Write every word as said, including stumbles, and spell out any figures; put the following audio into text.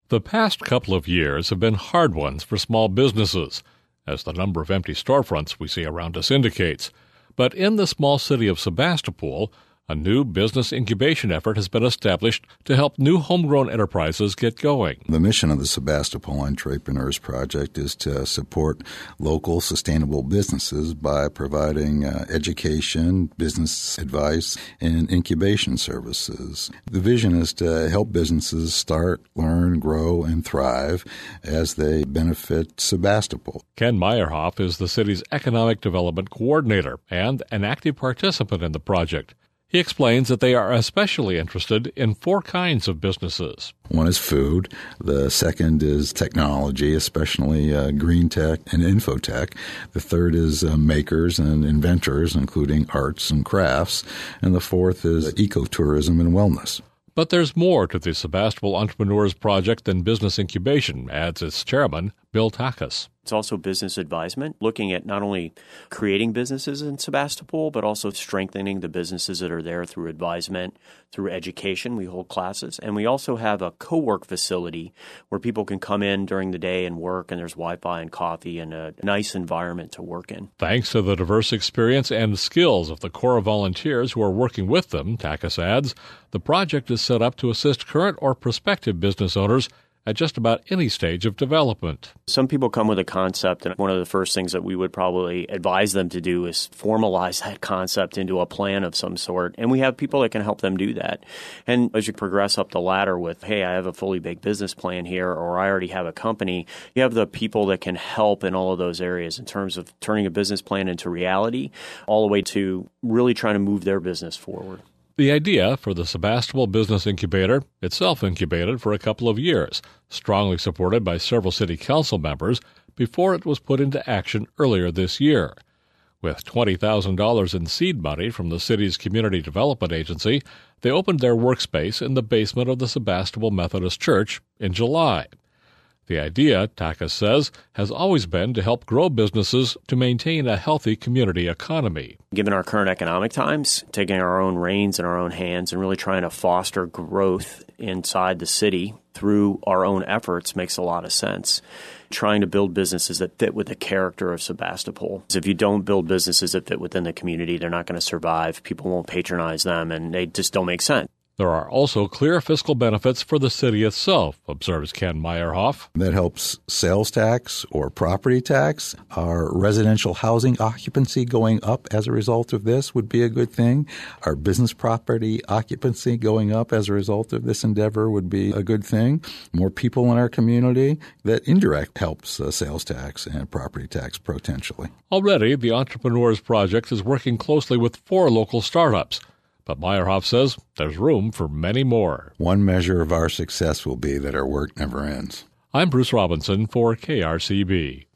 The past couple of years have been hard ones for small businesses, as the number of empty storefronts we see around us indicates. But in the small city of Sebastopol, a new business incubation effort has been established to help new homegrown enterprises get going. The mission of the Sebastopol Entrepreneurs Project is to support local sustainable businesses by providing uh, education, business advice, and incubation services. The vision is to help businesses start, learn, grow, and thrive as they benefit Sebastopol. Ken Meyerhoff is the city's economic development coordinator and an active participant in the project. He explains that they are especially interested in four kinds of businesses. One is food. The second is technology, especially uh, green tech and infotech. The third is uh, makers and inventors, including arts and crafts. And the fourth is ecotourism and wellness. But there's more to the Sebastopol Entrepreneurs Project than business incubation, adds its chairman, Bill Takas. It's also business advisement, looking at not only creating businesses in Sebastopol, but also strengthening the businesses that are there through advisement, through education. We hold classes. And we also have a co-work facility where people can come in during the day and work, and there's Wi-Fi and coffee and a nice environment to work in. Thanks to the diverse experience and skills of the Corps of volunteers who are working with them, Takas adds, the project is set up to assist current or prospective business owners at just about any stage of development. Some people come with a concept, and one of the first things that we would probably advise them to do is formalize that concept into a plan of some sort. And we have people that can help them do that. And as you progress up the ladder with, hey, I have a fully baked business plan here, or I already have a company, you have the people that can help in all of those areas in terms of turning a business plan into reality, all the way to really trying to move their business forward. The idea for the Sebastopol Business Incubator, itself incubated for a couple of years, strongly supported by several city council members, before it was put into action earlier this year. With twenty thousand dollars in seed money from the city's Community Development Agency, they opened their workspace in the basement of the Sebastopol Methodist Church in July. The idea, Takas says, has always been to help grow businesses to maintain a healthy community economy. Given our current economic times, taking our own reins in our own hands and really trying to foster growth inside the city through our own efforts makes a lot of sense. Trying to build businesses that fit with the character of Sebastopol. If you don't build businesses that fit within the community, they're not going to survive. People won't patronize them, and they just don't make sense. There are also clear fiscal benefits for the city itself, observes Ken Meyerhoff. That helps sales tax or property tax. Our residential housing occupancy going up as a result of this would be a good thing. Our business property occupancy going up as a result of this endeavor would be a good thing. More people in our community, that indirect helps uh, sales tax and property tax potentially. Already, the Entrepreneurs Project is working closely with four local startups. But Meyerhoff says there's room for many more. One measure of our success will be that our work never ends. I'm Bruce Robinson for K R C B.